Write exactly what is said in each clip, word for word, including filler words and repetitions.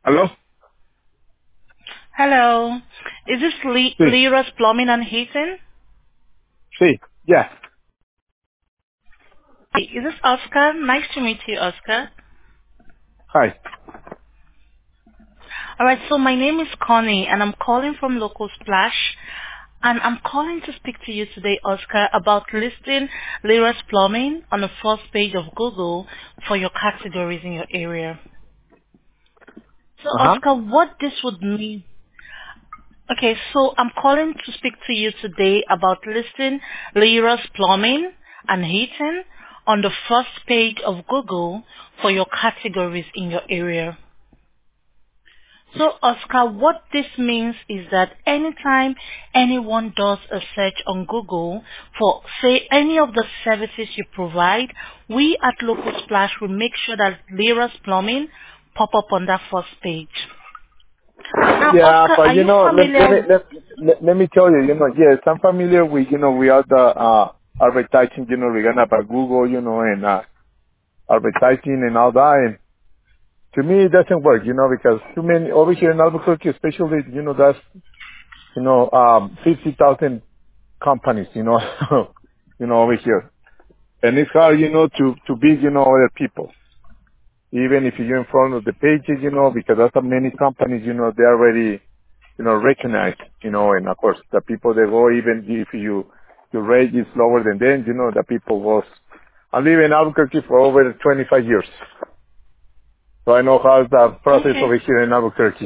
¿Aló? Hello. Is this Le- Sí, Lyra's Plumbing and Heating? sí, yeah. Hey, is this Oscar? Nice to meet you, Oscar. Hi. All right, so my name is Connie, and I'm calling from Local Splash. And I'm calling to speak to you today, Oscar, about listing Lyra's Plumbing on the first page of Google for your categories in your area. So, Ajá. Oscar, what this would mean. Okay, so I'm calling to speak to you today about listing Lyra's Plumbing and Heating on the first page of Google for your categories in your area. So, Oscar, what this means is that anytime anyone does a search on Google for, say, any of the services you provide, we at Local Splash will make sure that Lyra's Plumbing pop up on that first page. Now, Yeah, Oscar, but are you you know, let, let me familiar? let, let, let me tell you, you know, yes, I'm familiar with, you know, we are the uh advertising, you know, regarding about Google, you know, and uh advertising and all that, and to me it doesn't work, you know, because too many over here in Albuquerque, especially, you know, that's you know, um fifty thousand companies, you know, you know, over here, and it's hard, you know, to to beat, you know, other people. Even if you're in front of the pages, you know, because there's so many companies, you know, they already, you know, recognize, you know, and of course the people that go, even if you, your rate is lower than them, you know, the people goes. I live in Albuquerque for over twenty-five years. So I know how the process Okay. over here in Albuquerque.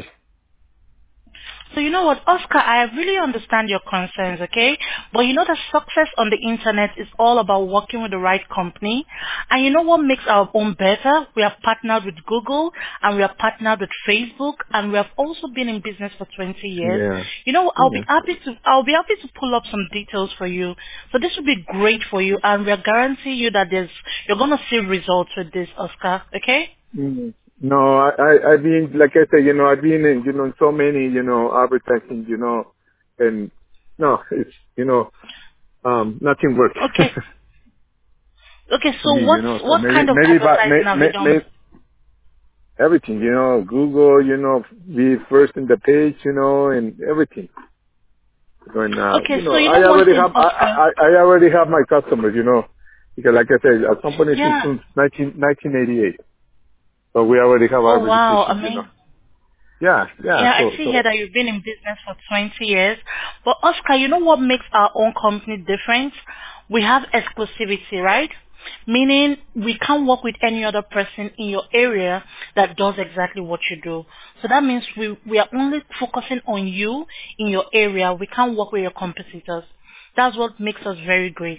So you know what, Oscar, I really understand your concerns, okay? But you know that success on the internet is all about working with the right company. And you know what makes our own better? We are partnered with Google and we are partnered with Facebook and we have also been in business for twenty years. Yeah. You know, I'll be Yeah. happy to I'll be happy to pull up some details for you. So this will be great for you and we are guaranteeing you that there's you're gonna see results with this, Oscar, okay? Mm. No, I, I, I've been, like I said, you know, I've been in, you know, so many, you know, advertising, you know, and no, it's, you know, um, nothing works. Okay. Okay, For so me, you what know, so what maybe, kind of maybe, but may, advertising have you may, done? may, everything, you know, Google, you know, be first in the page, you know, and everything. And, uh, Okay, you so know, you I know one already thing, have, I, Oscar. I, I already have my customers, you know, because like I said, our company is Yeah. since nineteen nineteen eighty-eight. So we already have our Oh wow. I registration, you know. mean, Yeah, yeah, yeah, I so, see here so, that you've been in business for twenty years. But Oscar, you know what makes our own company different? We have exclusivity, right? Meaning we can't work with any other person in your area that does exactly what you do. So that means we, we are only focusing on you in your area. We can't work with your competitors. That's what makes us very great.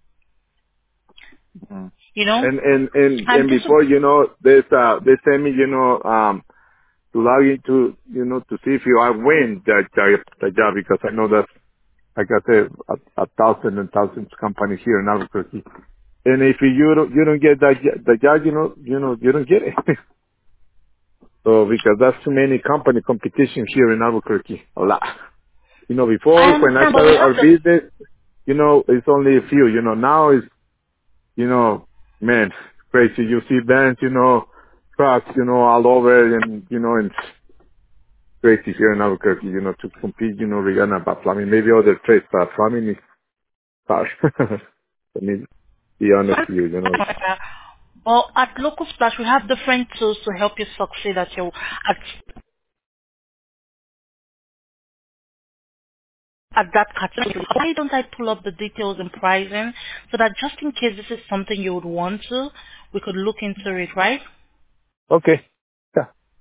mm. You know? and, and, and, And and this before, you know, there's, uh, they send me, you know, um, to log into, you know, to see if you I win the, the, the job because I know that, like I said, a, a thousand and thousands companies here in Albuquerque. And if you don't, you don't get that, j- the job, you know, you know, you don't get it. So because that's too many company competition here in Albuquerque, a lot. You know, I before when I understand, but we started have our the business, you know, it's only a few. You know, now it's, you know, man, crazy. You see bands, you know, trucks, you know, all over, and you know, and crazy here in Albuquerque. You know, to compete, you know, regarding about plumbing, maybe other trades, but plumbing is hard. Let me be honest with you. You know. well, at Local Splash, we have different tools to help you succeed at your at at that category. Why don't I pull up the details and pricing so that just in case this is something you would want to, we could look into it, right? Okay. Yeah.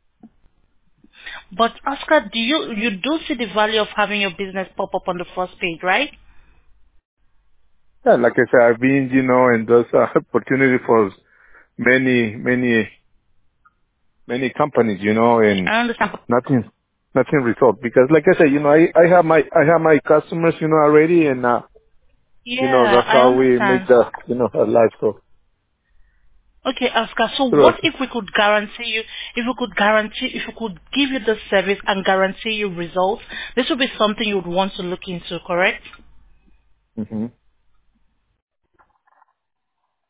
But Oscar, do you you do see the value of having your business pop up on the first page, right? Yeah, like I said, I've been, you know, and there's uh, opportunity for many, many, many companies, you know, and I understand. nothing, nothing result. Because like I said, you know, I, I have my, I have my customers, you know, already, and, uh, you know, Yeah, that's I how we make understand. the, you know, our life go Okay, Oscar, so through what us. if we could guarantee you, if we could guarantee, if we could give you the service and guarantee you results, this would be something you would want to look into, correct? Hmm.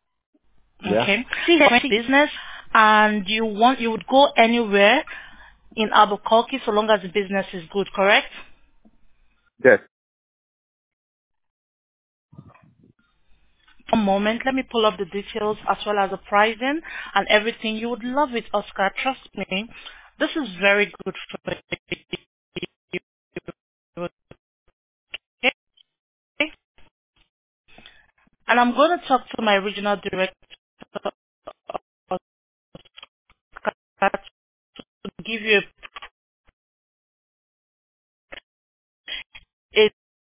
Yeah. Okay. See, if you're in business and you want, you would go anywhere in Albuquerque, so long as the business is good, correct? Yes. A moment, let me pull up the details as well as the pricing and everything. You would love it, Oscar. Trust me. This is very good for you. Okay? And I'm going to talk to my regional director, Oscar, to give you a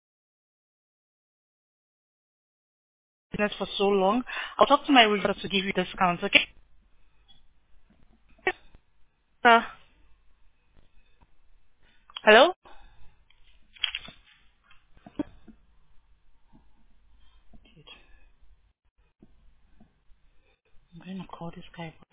business for so long. I'll talk to my regional to give you discounts, okay? Uh, hello? I'm going to call this guy.